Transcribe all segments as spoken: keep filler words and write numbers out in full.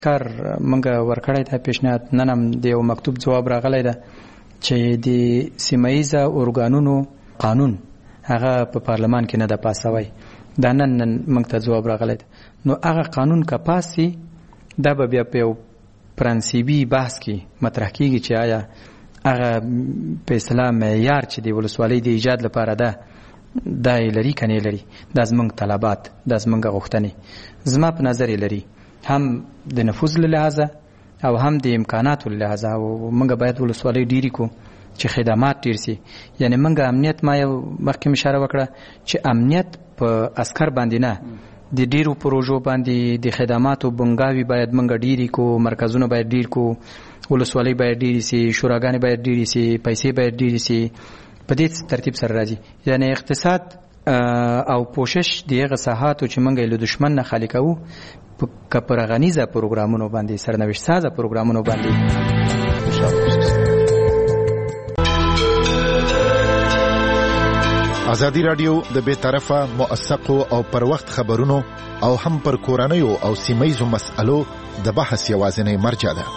کار منګه ورکړی دا پیشنهاد نن هم د یو مکتوب جواب راغلی ده چې د سیمایي اورګانونو قانون هغه په پارلمان کې نه ده پاس شوی. دا نن نن موږ ته جواب راغلی ده. نو هغه قانون که پاس شي دا به بیا په یو پرنسیبي بحث کې مطرح کیږي چې آیا هغه په اصطلاح معیار چې د ولسوالۍ د ایجاد لپاره ده دا یې لري که نه یې لري. دا زموږ طلبات، دا زموږ غوښتنې زما په نظر یې لري، هم د نفوذ له لحاظه او هم د امکاناتو له لحاظه. او موږ باید ولسوالۍ ډېرې کړو چې خدمات ډېر سي. یعنې موږ امنیت، ما یو مخکې اشاره وکړه چې امنیت په عسکر باندې نه، د ډېرو پروژو باندې د خدماتو بنګاوي باید موږ ډېرې کړو، مرکزونه باید ډېر کړو، ولسوالۍ باید ډېرې سي، شوراګانې باید ډېرې سي، پیسې باید ډېرې سي. په دې ترتیب سره راځي. یعنې اقتصاد او پوشش د هغه ساحاتو چې موږ یې له دشمن نه خالي کوو که پر غنیزه پروګرامونو باندې، سرنوشت سازه پروګرامونو باندې. ازادي راډیو د بې طرفه، موثقو او پر وخت خبرونو او هم پر کورنیو او سیمایي مسألو د بحث یوازینی مرجع ده.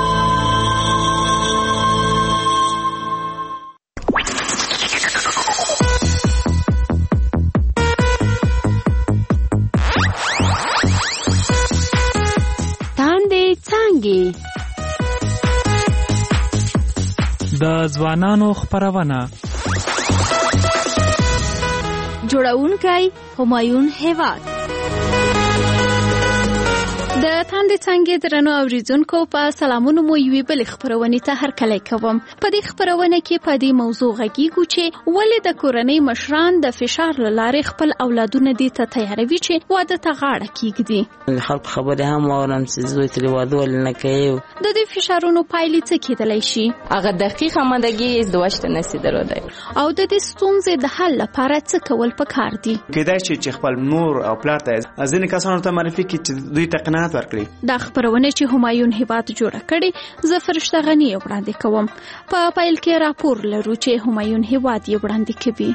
د ځوانانو خپرونه جوړونکی همایون هیواد. د تاندې څنګه درنو اوریدونکو په سلامونو مو یوې بلې خپرونې ته هرکلی کوم. په دې خپرونه کې په دې موضوع غږیږو چې ولې د کورنۍ مشران د فشار له لارې خپل اولادونه دې ته تیاروي چې واده ته غاړه کېږدي. خلک خبرې هم واورم چې زوی ترې واده ولې نه کوي. د دې فشارونو پایلې څه کېدلی شي؟ هغه دقیق آمادګي ازدواج ته نشي درلودی. او د دې ستونزې د حل لپاره څه کول پکار دي؟ کېدای شي چې خپل مور او پلار ته ځینې کسانو ته معرفي کړي چې دوی ته قناعت ورکړي. دا خبرونه چې همایون هیواد جوړه کړي زه فرشته غنی وړاندې کوم. په پایل کې راپور لرو چې همایون هیواد یې وړاندې کوي.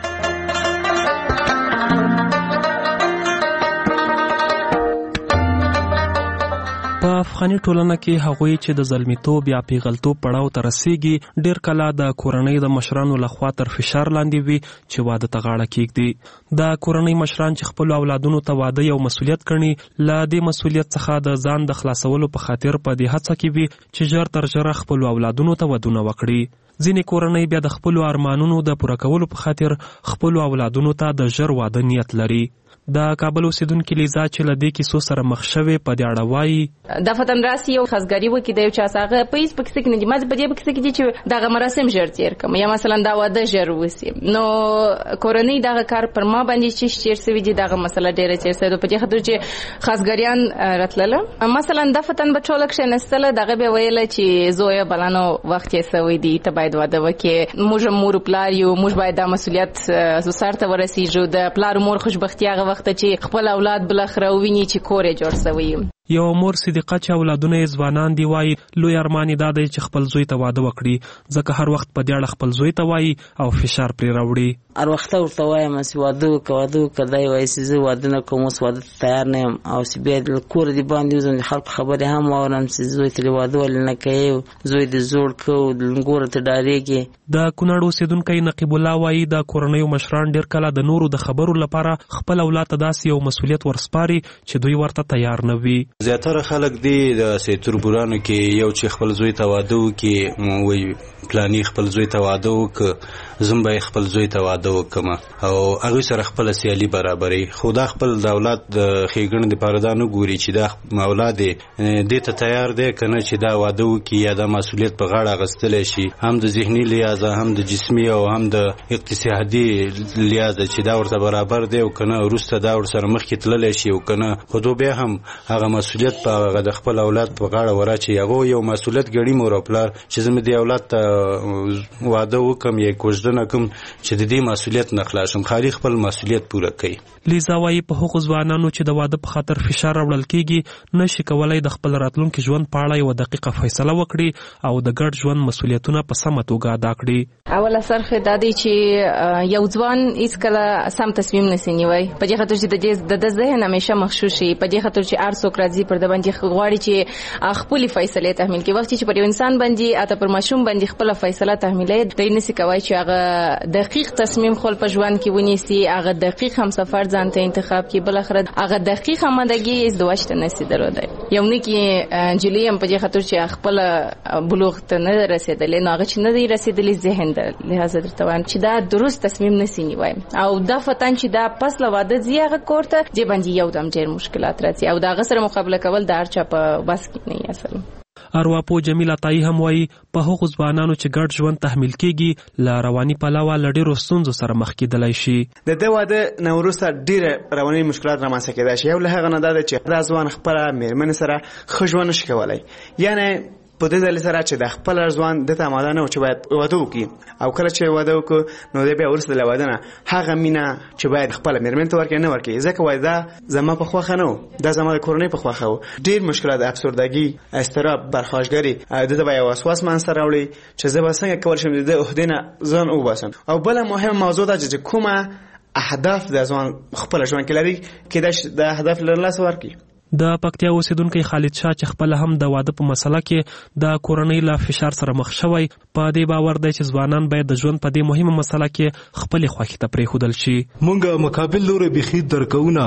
په افغاني ټولنه کې هغوی چې د ظلمیتوب یا پیغلتوب پړاو ته رسیږي ډېر کله د کورنۍ د مشرانو لخوا تر فشار لاندې وي چې واده ته غاړه کېږدي. د کورنۍ مشران چې خپلو اولادونو ته واده یو مسؤلیت ګڼي، له دې مسؤلیت څخه د ځان د خلاصولو په خاطر په دې هڅه کې وي چې ژر تر ژره خپلو اولادونو ته ودونه وکړي. ځینې کورنۍ بیا د خپلو ارمانونو د پوره کولو په خاطر خپلو اولادونو ته د ژر واده نیت لري. د کابل اوسیدونکي لیزا چې له دې کیسو سره مخ شوې په دې اړه وایي د فتن راسي یو خزګري وکړي د یو چا څخه په هیڅ پکې کې نه دي. ما په دې پکې کې دي چې دغه مراسم ژر تیر کړم یا مثلا دا واده ژر وسی. نو کورنۍ دغه کار پر ما باندې چې شیر سوي دي دغه مسله ډیره چې سره په دې خاطر چې خزګریان راتلله. مثلا د فتن بچول کې نستله دغه به ویل چې زویا بلانو وخت یې سوي دي ته باید واده وکړي. موږ مور پلار یو، موږ باید د مسؤلیت سره ته ورسیږو. د پلار مور خوشبختي هغه وخت چې خپل اولاد بل اخره ویني چې کور یې جوړ شوی. یو مور صدیقه چې اولادونه یې ځوانان دي وایي لوی ارمان یې دا دی چې خپل زوی ته واده وکړي، ځکه هر وخت په دې اړه خپل زوی ته وایي او فشار پرې راوړي. هر وخت ورته وایم چې واده وکړه واده وکړه دی وایي چې زه واده نه کوم، اوس واده ته تیار نه یم. او چې بیا له کوره دې باندې وځم د خلکو خبرې هم واورم چې زوی ترې واده ولې نه کوي، زوی دې زوړ کړو لنګوره ته ډارېږي. د کونړ اوسېدونکی نقیب الله وایي د کورنیو مشران ډېر کله د نورو د خبرو لپاره خپل اولاد ته داسې یو مسؤلیت ورسپاري چې دوی ورته تیار نه وي. زیاتره خلک دی د سیتوربورانو کې یو چې خپل زوی ته واده وکړي وایي پلاني خپل زوی ته واده وکړه زم به خپل زوی ته واده وکړم او هغوی سره خپل سیالي برابري. خو دا خپل د اولاد د ښېګڼې دپاره دا نه ګوري چې دا اولاد یې دې ته تیار دی که نه چې دا واده وکړي یا دا مسؤلیت په غاړه اخیستلی شي، هم د ذهني لحاظه هم د جسمي او هم د اقتصادي لحاظه چې دا ورته برابر دی او که نه وروسته دا ورسره مخکې تللی شي او که نه خو دو بیا هم هغه مسؤلیت په هغه د خپل اولاد په غاړه وراچوي. هغه یو مسؤلیت ګڼي مور او پلار چې زه مې دې اولاد ته واده وکړم یا یې کوژده زه نه کوم چې د دې مسؤلیت نه خلاص شم، خالي خپل مسؤلیت پوره کوي. لیزا وايي په هغو ځوانانو چې د واده په خاطر فشار راوړل کیږي نشي کولای د خپل راتلونکي ژوند په اړه یو دقیقه فیصله وکړي او د ګډ ژوند مسؤلیتونه په سمه توګه ادا کړي. اوله سرخه دا دی چې یو ځوان هیڅ کله سم تصمیم نسی نیوي، په دې خاطر چې د د ذهن همیشه مغشوش شي، په دې خاطر چې هر څوک راځي پر د باندې غواړي چې خپل فیصله تحمیل کړي. وخت چې پر انسان باندې اته پر ماشوم باندې خپل فیصله تحمیلې دوی نسی کوي چې هغه دقیق تصمیم خپل په ژوند کې ونیسي، هغه دقیق هم سفر ځان ته انتخاب کړي، بل اخر هغه دقیق آمادګي از دواشته نسی درلوده. یو نه کې جلیم په دې خاطر چې خپل بلوغ ته نه رسیدلې، نو هغه چې نه دی رسیدلې ذهن د لحاظ درته وایم چې دا درست تصمیم نسی نیوي او دا فتن چې دا پس له واده زیغه کوړه دی باندې یو دم ډېر مشکلات راځي او دا غسر مقابله کول د هر چا په بس کې نه اصل. ارواپو جمیل عطایی هم وایي په هغو ځوانانو چې ګډ ژوند تحمیل کیږي له رواني پلوه له ډېرو ستونزو سره مخ کېدلی شي. د دې واده نه وروسته ډېره رواني مشکلات رامنځته کېدای شي. یو له هغه نه دا ده چې دا ځوان خپله مېرمنې سره ښه ژوند نشي کولی، یعنې په دې ځل سره چې د خپل ځوان د ته آماده نه و چې باید واده وکړي او کله چې واده وکړو نو بیا وروسته له واده نه هغه مینه چې باید خپله مېرمنې ته ورکړي نه ورکړي، ځکه وایي دا زما په خوښه نه و، دا زما د کورنۍ په خوښه و. ډېر مشکلات، افسردګي، اضطراب، برخواشګري د ته به یو وسواس منځته راوړي چې زه به څنګه کولی شم د دې عهدې نه ځان وباسم. او بله مهمه موضوع ده چې کومه اهداف د ځوان خپل ژوند کې لري کېدای شي د اهداف لرلاسه ورکړي. د پکتیا اوسیدونکي خالد شاه چې خپل هم د واده په مسله کې د کورنۍ له فشار سره مخ شوی، په دې باور دی چې ځوانان باید د ژوند په دې مهمه مسله کې خپل خوښي ته پرېښودل شي. مونږ مقابل لوري بخي درکونه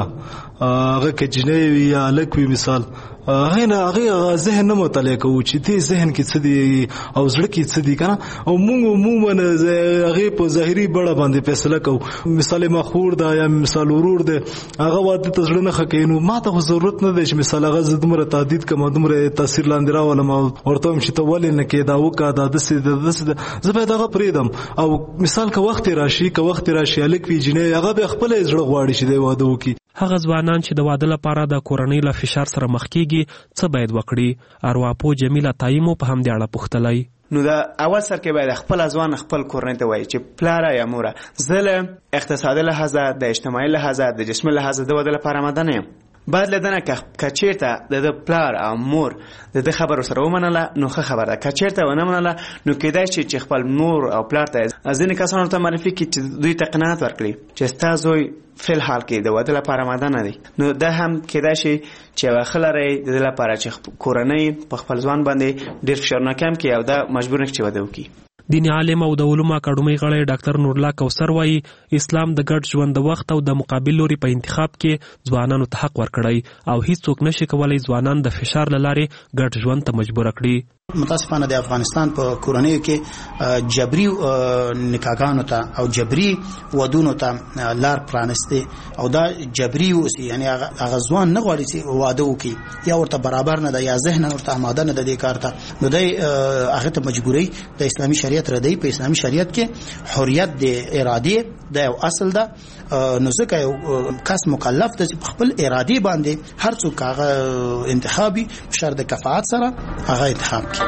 هغه کې جنوي یا لکوي مثال هغه نه هغه ذهن نه مطالعه کوي چې دې ذهن کې څه دی او زړه کې څه دی کنه، او مونږ عموما هغه په ظاهري بڑا باندې فیصله کوو. مثال مخور دا یا مثال ورور دی هغه واده ته زړه نه خکینو، ما ته ضرورت نه دی چې مثال هغه زدمره تعدید کوم دمره تاثیر لاندې راولم او ورته چې ته ولې نه کې دا وکړه دا د سې د سې زه به دا پریدم. او مثال که وخت راشي که وخت راشي الک وی جنې هغه به خپل زړه غواړي چې دی واده وکړي. هغه ځوانان چې د واده لپاره د کورنۍ له فشار سره مخ کیږي څه باید وکړي؟ ارواپو جمیل عطایی مو په همدې اړه پوښتلی. نو دا اول سر کې باید خپل ځوان خپل کورنۍ ته وایي چې پلاره یا موره زه له اقتصادي لحاظه، د اجتماعي لحاظه، د جسمي لحاظه د واده لپاره آماده نه یم. بعد لدنه که چیرته د پلار او مور د خبرو سره ومنله نو ښه خبره ده، که چیرته ونه منله نو کېدای شي چې خپل مور او پلار ته ځینې کسانو ته معرفي کړي چې دوی ته قناعت ورکړي چې ستا زوی فی الحال کې د واده لپاره آماده نه دی. نو دا هم کېدای شي چې یوه ښه لرئ د دې لپاره چې کورنۍ په خپل ځوان باندې ډېر فشارونه کم کړي او دا مجبور نه کړي چې واده وکړي. دیني عالم او د علومو اکاډمۍ غړی ډاکټر نورالله کوثر وایي اسلام د ګډ ژوند د وخت او د مقابل لوري په انتخاب کې ځوانانو ته حق ورکړی او هیڅوک نشي کولی ځوانان د فشار له لارې ګډ ژوند ته مجبور کړي. متاسفانه د افغانستان په کورنیو کې جبري نکاحګانو ته او جبري ودونو ته لار پرانسته او دا جبري اوسي، یعنی هغه ځوان نه غواړي چې واده وکړي یا ورته برابر نه ده یا ذهن ورته آماده نه ده دې کار ته، نو دی هغه ته مجبوري د اسلامي شریعت ردی. په اسلامي شریعت کې حریت د ارادې د یو اصل ده، نو ځکه یو کس مکلف ده چې خپل ارادې باندې هر څوک هغه انتخابي شرط د کفاعت سره هغه انتخاب کوي.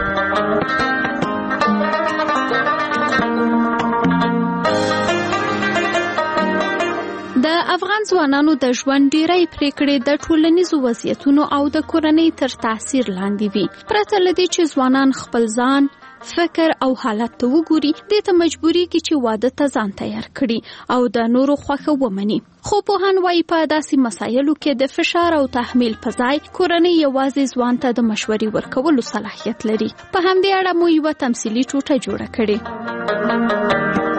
د افغان ځوانانو د ژوند ډیری پریکړې د ټولنیزو وضعیتونو او د کورنۍ تر تاثیر لاندې وي. پرته له دې چې ځوانان خپل ځان، فکر او حالت ته وګوري، دې ته مجبوري کې چې واده ته ځان تیار کړي او د نورو خوښه ومني. خو پوهان وایي په داسې مسایلو کې د فشار او تحمیل په ځای کورنۍ یوازې ځوان ته د مشورې ورکولو صلاحیت لري. په همدې اړه مو یوه تمثیلي ټوټه جوړه کړې.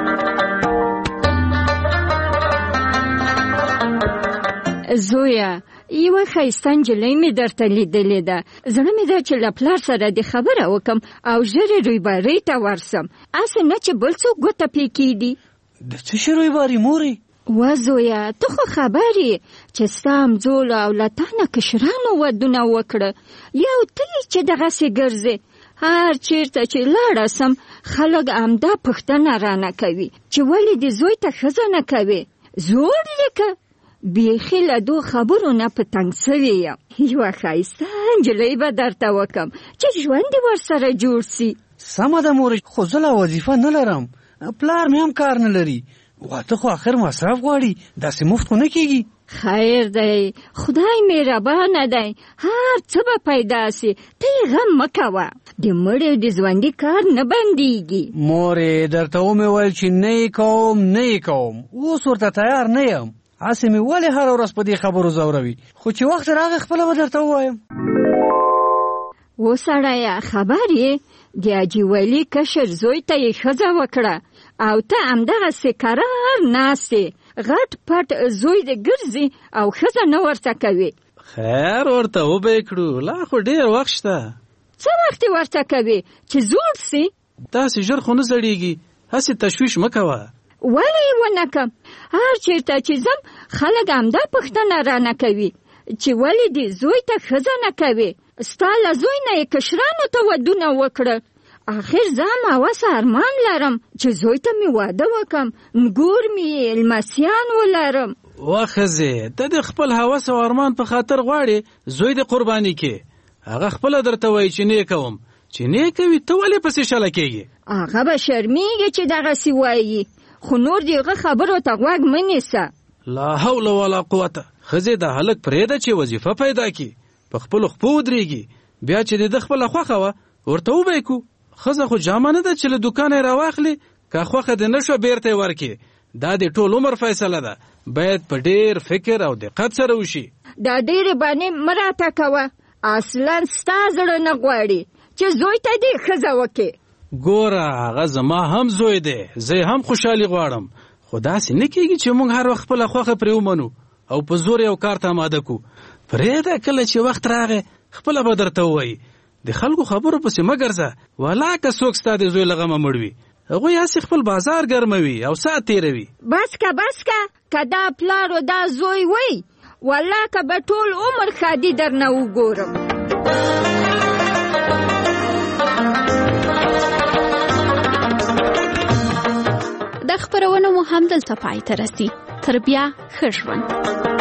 زویا، یوه ښایسته نجلۍ مې درته لیدلې ده. زړه مې ده چې له پلار سره دې خبره وکم او ژر یې رویبارۍ ته ورسم، هسې نه چې بل څوک ګوته پې کېږدي. د څه شي رویباري مورې؟ و زویا، ته خو خبر یې چې ستا همزولو او له تا نه کشرانو ودونه وکړه، یو ته یې چې دغسې ګرځې. هر چیرته چې لاړه سم خلک همدا پوښتنه رانه کوي چې ولې دې زوی ته ښځه نه کوې. زوړ لیکه بیخي له دو خبرو نه په تنګ سوې یم. یوه ښایسته نجلۍ به درته وکم چې ژوند دې ورسره جوړ سي. سمه ده مورې، خو زه لا وظیفه نه لرم، پلار مې هم کار نه لري، واده خو آخر مصرف غواړي، داسې مفت خو نه کېږي. خیر دی، خدای مهربانه دی، هر څه به پیدا سي، ته یې غم مه کوه، د مړي د ژوندي کار نه بندېږي. مورې درته ومې ویل چې نه یې کوم نه یې کوم، اوس ورته تیار نه یم. هسې مې ولې هره ورځ په دې خبرو ځوروي، خو چې وخت راغی خپله به درته ووایم. و سړیه خبر یې د حاجي ویلي کشر زوی ته یې ښځه وکړه او ته همدغسې کرار ناست یې، غټ پټ زوی دې ګرځي او ښځه نه ورته کوي. خیر ورته وبه کړو، لا خو ډېر وخت شته. څه وخت یې ورته کوي چې زوړ سي؟ داسې ژر خو نه زړېږي، هسې تشویش مه کوه. ولې یې ونه کړم؟ هر چېرته چې ځم خلک همدا پوښتنه رانه کوي چې ولې دې زوی ته ښځه نه کوي؟ ستا له زوی نه یې کشرانو ته ودونه وکړه. آخر زه هم هوسه ارمان لرم چې زوی ته مې واده وکړم، نګور مې لمسیان ولرم. وښځې ته د خپل هوس او ارمان په خاطر غواړې زوی دې قرباني کې، هغه خپله درته وایي چې نه کوم، چې نه کوي ته ولې پسې شله کېږي؟ هغه به شرمېږي چې دغسې وایي، خو نور د هغه خبرو ته غوږ مه نیسه. لا حول ولا قوته. ښځې د هلک پرېږده چې وظیفه پیدا کړي، په خپلو خپو ودرېږي، بیا چې د ده خپله خوښه وه ورته وبه کړو. ښځه خو جامه نه ده چې له دوکانه یې راواخلي، که خوښه دې نه شوه بېرته یې ورکړي. دا د ټول عمر فیصله ده، باید په ډېر فکر او دقت سره وشي. دا ډېرې بانې مه راته کوه، اصلا ستا زړه نه غواړي چې زوی ته دې ښځه وکړې. ګوره هغه زما هم زوی دی، زه هم خوشحالي غواړم، خو داسې نه کېږي چې موږ هر وخت خپله خوښه پرې ومنو او په زور یو کار ته اماده کړو. پرېږده کله چې وخت راغی خپله به درته ووایي. د خلکو خبرو پسې مه ګرځه، ولا که څوک ستا د زوی له غمه مړ وي، هغوی هسې خپل بازار ګرموي او ساعت تېروي. بس که بس که که دا پلار و دا زوی وی، والله که به ټول عمر ښادي در نه وګورم. د خپرونو مو هم دلته پای ته رسي. تر بیا ښه ژوند.